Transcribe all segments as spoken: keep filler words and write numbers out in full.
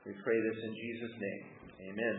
We pray this in Jesus' name. Amen.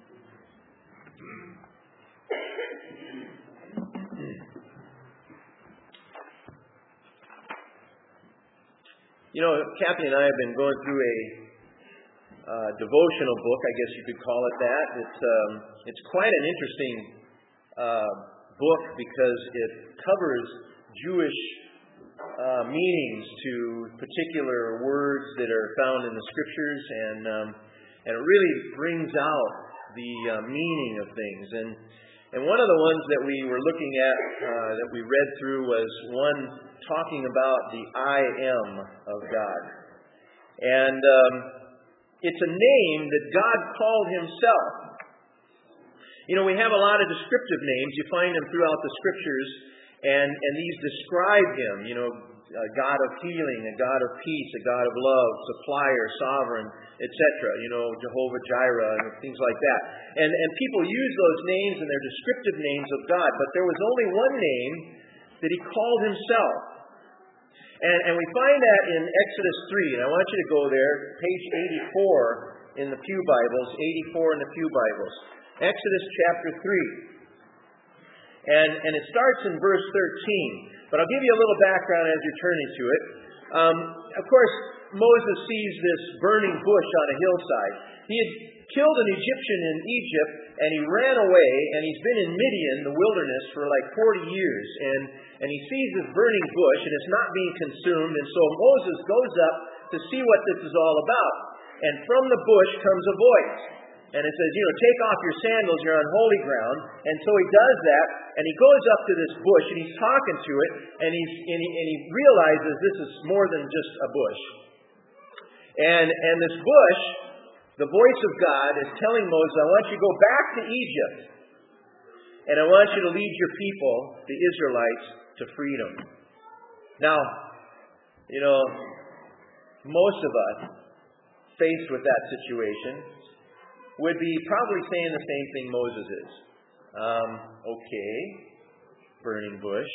You know, Kathy and I have been going through a uh, devotional book, I guess you could call it that. It's um, it's quite an interesting uh, book because it covers Jewish uh, meanings to particular words that are found in the Scriptures, and um, and it really brings out the uh, meaning of things. And and one of the ones that we were looking at, uh, that we read through, was one talking about the I am of God. And um, it's a name that God called Himself. You know, we have a lot of descriptive names. You find them throughout the Scriptures, and, and these describe Him. You know, a God of healing, a God of peace, a God of love, supplier, sovereign, et cetera. You know, Jehovah Jireh, and things like that. And, and people use those names, and they're descriptive names of God, but there was only one name that He called Himself. And, and we find that in Exodus three, and I want you to go there, page eighty-four in the Pew Bibles, eighty-four in the Pew Bibles. Exodus chapter three. And, and it starts in verse thirteen, but I'll give you a little background as you're turning to it. Um, of course, Moses sees this burning bush on a hillside. He had killed an Egyptian in Egypt, and he ran away, and he's been in Midian, the wilderness, for like forty years. And, and he sees this burning bush, and it's not being consumed. And so Moses goes up to see what this is all about. And from the bush comes a voice. And it says, you know, take off your sandals, you're on holy ground. And so he does that, and he goes up to this bush, and he's talking to it, and, he's, and, he, and he realizes this is more than just a bush. And, and this bush, the voice of God is telling Moses, I want you to go back to Egypt, and I want you to lead your people, the Israelites, to freedom. Now, you know, most of us, faced with that situation, would be probably saying the same thing Moses is. Um, okay, burning bush.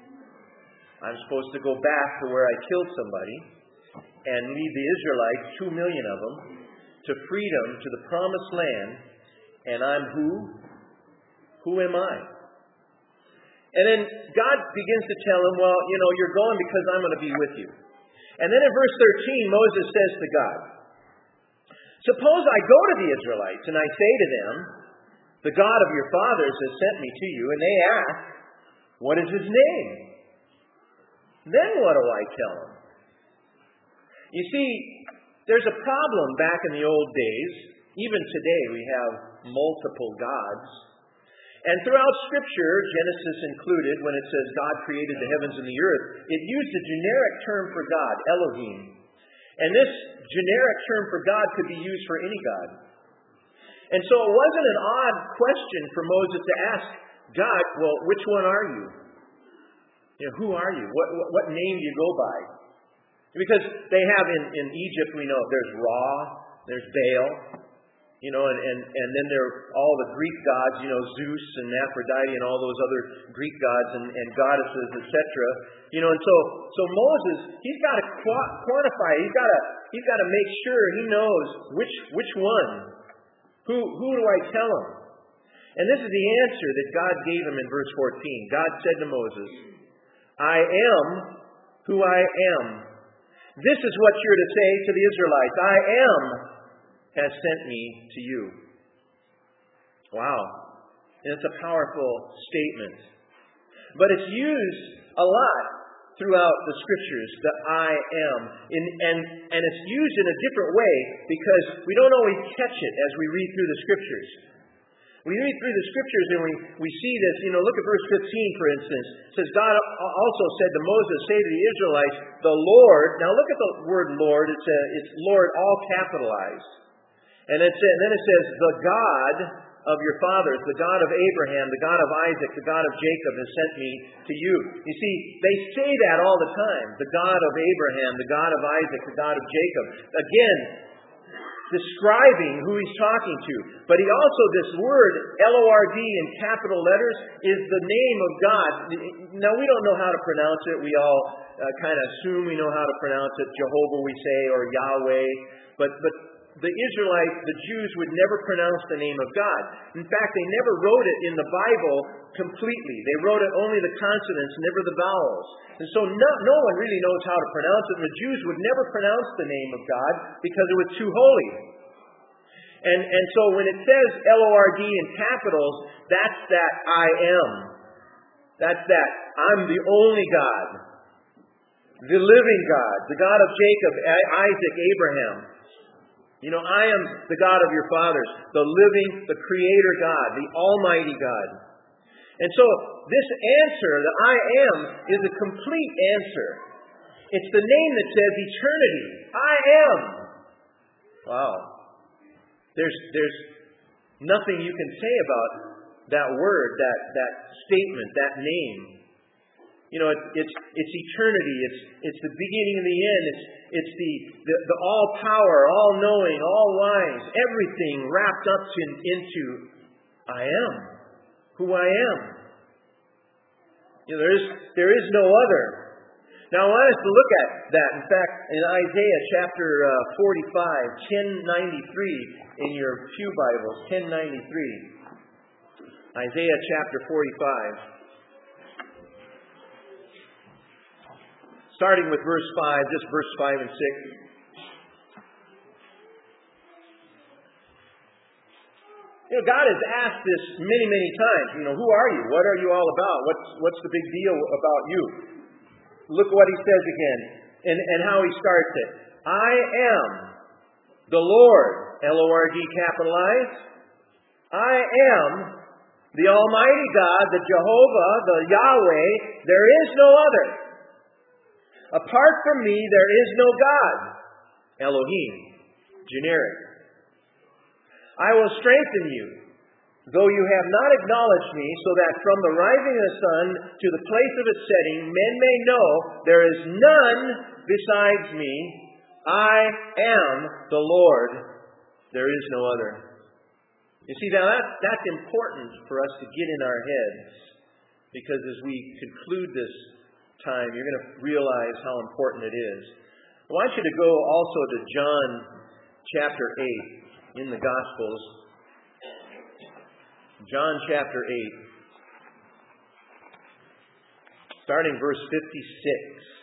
I'm supposed to go back to where I killed somebody and lead the Israelites, two million of them, to freedom, to the promised land. And I'm who? Who am I? And then God begins to tell him, well, you know, you're going because I'm going to be with you. And then in verse thirteen, Moses says to God, suppose I go to the Israelites and I say to them, the God of your fathers has sent me to you, and they ask, what is His name? Then what do I tell them? You see, there's a problem back in the old days. Even today we have multiple gods. And throughout Scripture, Genesis included, when it says God created the heavens and the earth, it used a generic term for God, Elohim. And this generic term for God could be used for any God. And so it wasn't an odd question for Moses to ask God, well, which one are you? You know, who are you? What, what, what name do you go by? Because they have in, in Egypt, we know, there's Ra, there's Baal, you know, and, and, and then there are all the Greek gods, you know, Zeus and Aphrodite and all those other Greek gods and, and goddesses, et cetera. You know, and so so Moses, he's got to quantify, he's got to he's got to make sure he knows which which one. Who who do I tell him? And this is the answer that God gave him in verse fourteen. God said to Moses, I am who I am. This is what you're to say to the Israelites. I am has sent me to you. Wow. And it's a powerful statement. But it's used a lot throughout the Scriptures, the I am. In, and, and it's used in a different way because we don't always catch it as we read through the Scriptures. We read through the Scriptures and we, we see this. You know, look at verse fifteen, for instance. It says, God also said to Moses, say to the Israelites, the Lord. Now look at the word Lord. It's, a, it's Lord all capitalized. And, it's, and then it says, the God of your fathers, the God of Abraham, the God of Isaac, the God of Jacob has sent me to you. You see, they say that all the time. The God of Abraham, the God of Isaac, the God of Jacob. Again, describing who he's talking to. But he also, this word, L O R D in capital letters, is the name of God. Now, we don't know how to pronounce it. We all uh, kind of assume we know how to pronounce it. Jehovah, we say, or Yahweh. But, but the Israelites, the Jews, would never pronounce the name of God. In fact, they never wrote it in the Bible completely. They wrote it only the consonants, never the vowels. And so no, no one really knows how to pronounce it. And the Jews would never pronounce the name of God because it was too holy. And, and so when it says L O R D in capitals, that's that I am. That's that I'm the only God. The living God. The God of Jacob, Isaac, Abraham. You know, I am the God of your fathers. The living, the creator God. The almighty God. And so this answer, the I am, is a complete answer. It's the name that says eternity. I am. Wow. There's there's nothing you can say about that word, that that statement, that name. You know, it's it's it's eternity. It's it's the beginning and the end. It's it's the the, the all power, all knowing, all wise, everything wrapped up in, into I am who I am. You know, there is there is no other. Now, I want us to look at that. In fact, in Isaiah chapter uh, forty-five, ten ninety-three, in your pew Bibles, ten ninety-three. Isaiah chapter forty-five. Starting with verse five, just verse five and six. You know, God has asked this many, many times. You know, who are you? What are you all about? What's what's the big deal about you? Look what he says again, and, and how he starts it. I am the Lord, L O R D capitalized. I am the Almighty God, the Jehovah, the Yahweh. There is no other. Apart from me, there is no God. Elohim, generic. I will strengthen you, though you have not acknowledged me, so that from the rising of the sun to the place of its setting, men may know there is none besides me. I am the Lord. There is no other. You see, now that, that's important for us to get in our heads, because as we conclude this time, you're going to realize how important it is. I want you to go also to John chapter eight in the Gospels. John chapter eight, starting verse fifty-six.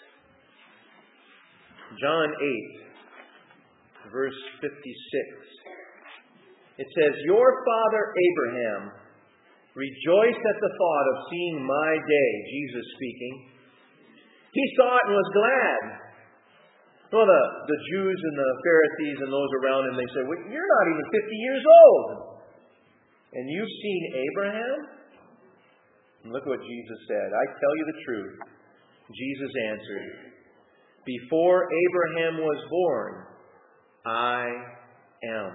John eight, verse fifty-six. It says, Your father Abraham rejoiced at the thought of seeing my day, Jesus speaking. He saw it and was glad. Well, the, the Jews and the Pharisees and those around him, they said, well, you're not even fifty years old. And you've seen Abraham? And look what Jesus said. I tell you the truth. Jesus answered, Before Abraham was born, I am.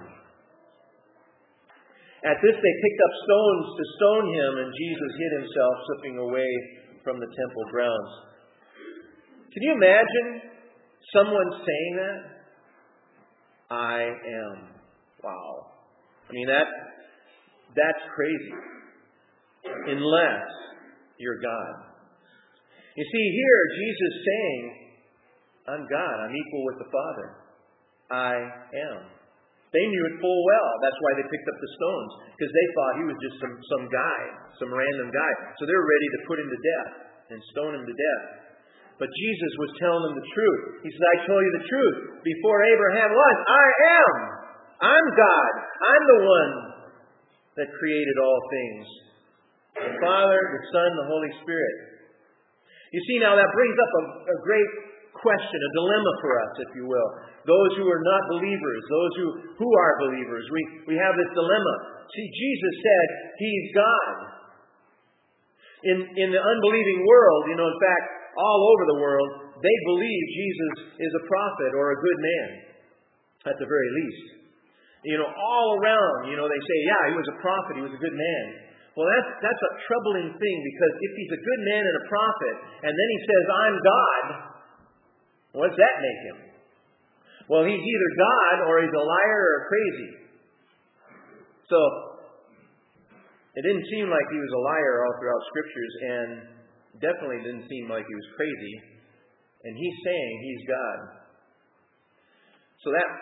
At this they picked up stones to stone him, and Jesus hid himself, slipping away from the temple grounds. Can you imagine someone saying that? I am. Wow. I mean, that that's crazy. Unless you're God. You see, here Jesus saying, I'm God. I'm equal with the Father. I am. They knew it full well. That's why they picked up the stones. Because they thought he was just some, some guy, some random guy. So they were ready to put him to death and stone him to death. But Jesus was telling them the truth. He said, I tell you the truth. Before Abraham was, I am. I'm God. I'm the one that created all things. The Father, the Son, the Holy Spirit. You see, now that brings up a, a great question, a dilemma for us, if you will. Those who are not believers, those who, who are believers, we, we have this dilemma. See, Jesus said He's God. In, in the unbelieving world, you know, in fact, all over the world, they believe Jesus is a prophet or a good man, at the very least. You know, all around, you know, they say, yeah, he was a prophet, he was a good man. Well, that's that's a troubling thing, because if he's a good man and a prophet, and then he says, I'm God, what does that make him? Well, he's either God or he's a liar or crazy. So, it didn't seem like he was a liar all throughout Scriptures, and definitely didn't seem like he was crazy. And he's saying he's God. So that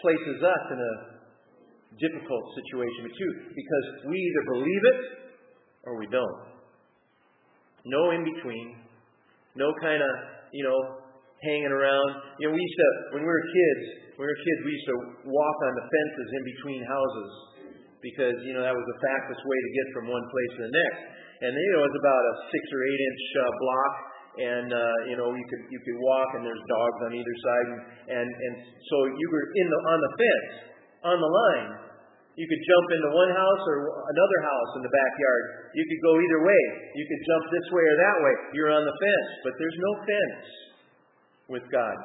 places us in a difficult situation too, because we either believe it or we don't. No in between. No kind of, you know, hanging around. You know, we used to, when we were kids, when we were kids, we used to walk on the fences in between houses because, you know, that was the fastest way to get from one place to the next. And, you know, it was about a six or eight inch uh, block, and, uh, you know, you could you could walk, and there's dogs on either side, and, and, and so you were in the on the fence, on the line. You could jump into one house or another house in the backyard. You could go either way. You could jump this way or that way. You're on the fence. But there's no fence with God.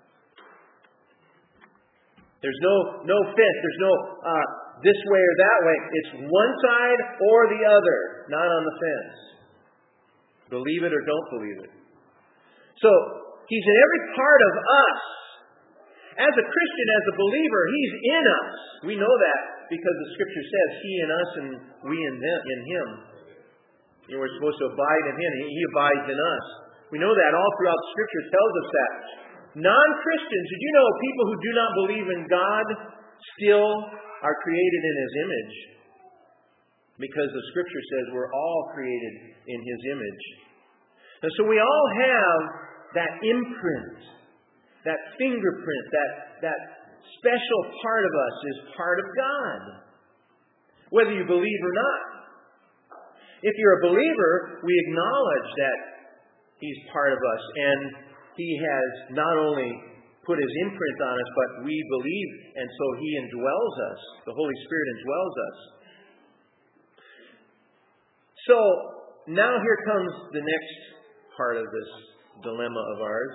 There's no no fence. There's no uh, this way or that way. It's one side or the other, not on the fence. Believe it or don't believe it. So, He's in every part of us. As a Christian, as a believer, He's in us. We know that because the Scripture says He in us and we in them, in Him. You know, we're supposed to abide in Him. He abides in us. We know that all throughout the Scripture tells us that. Non-Christians, did you know people who do not believe in God still are created in His image? Because the Scripture says we're all created in His image. And so we all have that imprint, that fingerprint, that, that special part of us is part of God, whether you believe or not. If you're a believer, we acknowledge that He's part of us, and He has not only put His imprint on us, but we believe, and so He indwells us. The Holy Spirit indwells us. So, now here comes the next part of this dilemma of ours.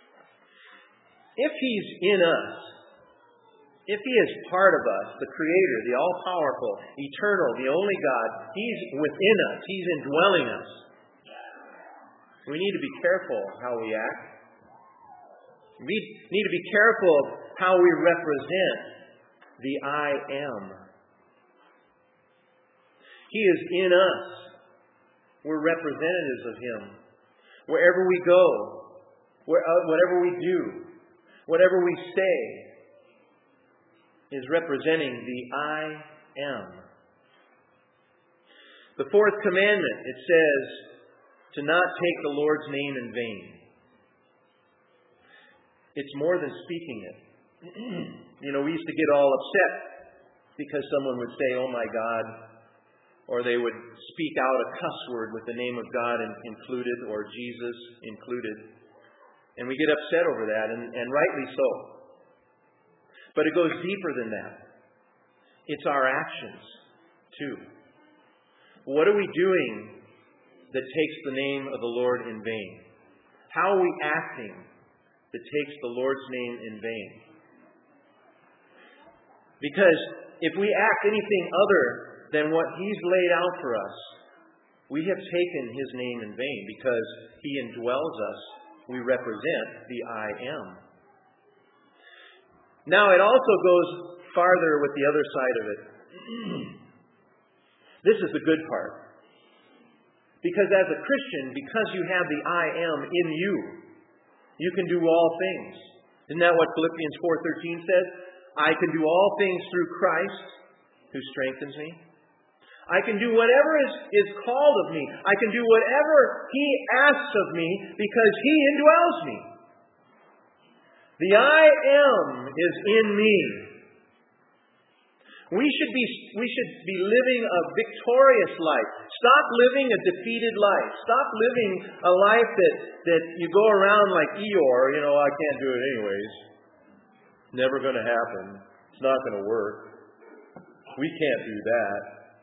If He's in us, if He is part of us, the Creator, the all-powerful, eternal, the only God, He's within us, He's indwelling us. We need to be careful how we act. We need to be careful of how we represent the I am. He is in us. We're representatives of Him. Wherever we go, where, uh, whatever we do, whatever we say, is representing the I am. The fourth commandment, it says to not take the Lord's name in vain. It's more than speaking it. You know, we used to get all upset because someone would say, "Oh my God," or they would speak out a cuss word with the name of God included, or Jesus included. And we get upset over that, and, and rightly so. But it goes deeper than that. It's our actions, too. What are we doing that takes the name of the Lord in vain? How are we acting that takes the Lord's name in vain? Because if we act anything other than what He's laid out for us, we have taken His name in vain, because He indwells us. We represent the I am. Now, it also goes farther with the other side of it. This is the good part. Because as a Christian, because you have the I am in you, you can do all things. Isn't that what Philippians four thirteen says? I can do all things through Christ who strengthens me. I can do whatever is, is called of me. I can do whatever He asks of me because He indwells me. The I am is in me. We should be, we should be living a victorious life. Stop living a defeated life. Stop living a life that, that you go around like Eeyore, you know, I can't do it anyways. Never going to happen. It's not going to work. We can't do that.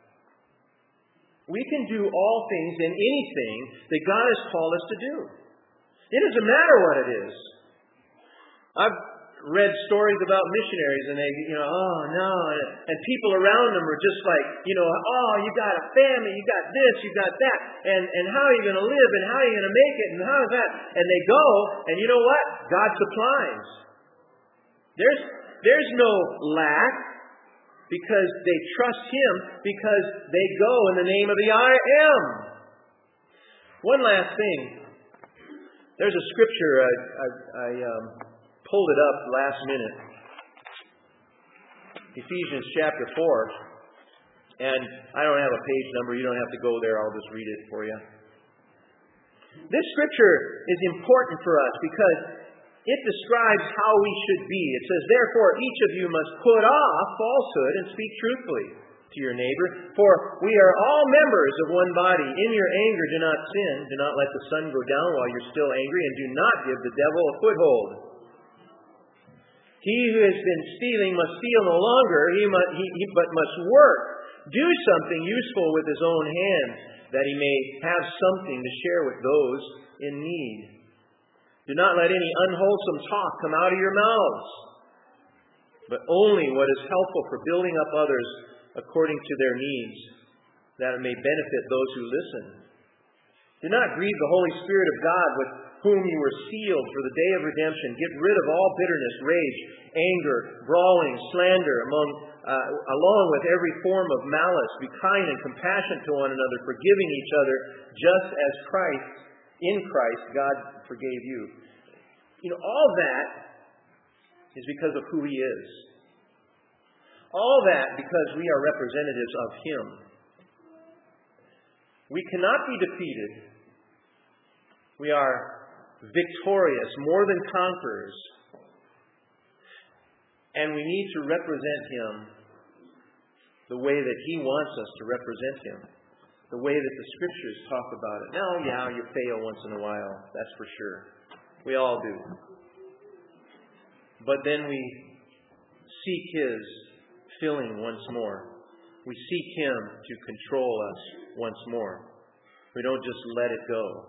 We can do all things and anything that God has called us to do. It doesn't matter what it is. I've read stories about missionaries, and they, you know, oh no, and people around them are just like, you know, oh, you got a family, you got this, you got that, and, and how are you going to live, and how are you going to make it, and how is that? And they go, and you know what? God supplies. There's, there's no lack, because they trust Him, because they go in the name of the I am. One last thing. There's a scripture I, I, I um, pulled it up last minute. Ephesians chapter four. And I don't have a page number. You don't have to go there. I'll just read it for you. This scripture is important for us because it describes how we should be. It says, therefore, each of you must put off falsehood and speak truthfully to your neighbor. For we are all members of one body. In your anger, do not sin. Do not let the sun go down while you're still angry. And do not give the devil a foothold. He who has been stealing must steal no longer, he must, he, he, but must work. Do something useful with his own hands, that he may have something to share with those in need. Do not let any unwholesome talk come out of your mouths, but only what is helpful for building up others according to their needs, that it may benefit those who listen. Do not grieve the Holy Spirit of God, with whom you were sealed for the day of redemption. Get rid of all bitterness, rage, anger, brawling, slander, among, uh, along with every form of malice. Be kind and compassionate to one another, forgiving each other, just as Christ, in Christ, God forgave you. You know, all that is because of who He is. All that because we are representatives of Him. We cannot be defeated. We are victorious, more than conquerors. And we need to represent Him the way that He wants us to represent Him. The way that the Scriptures talk about it. Now, yeah, you fail once in a while. That's for sure. We all do. But then we seek His filling once more. We seek Him to control us once more. We don't just let it go.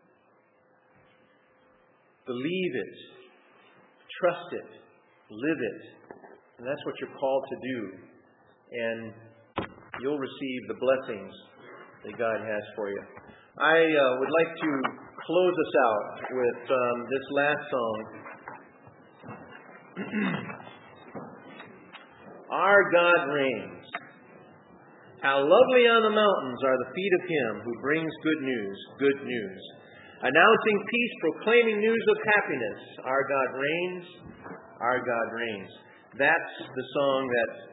Believe it. Trust it. Live it. And that's what you're called to do. And you'll receive the blessings that God has for you. I uh, would like to close us out with um, this last song. Our God reigns. How lovely on the mountains are the feet of Him who brings good news, good news. Announcing peace, proclaiming news of happiness. Our God reigns. Our God reigns. That's the song that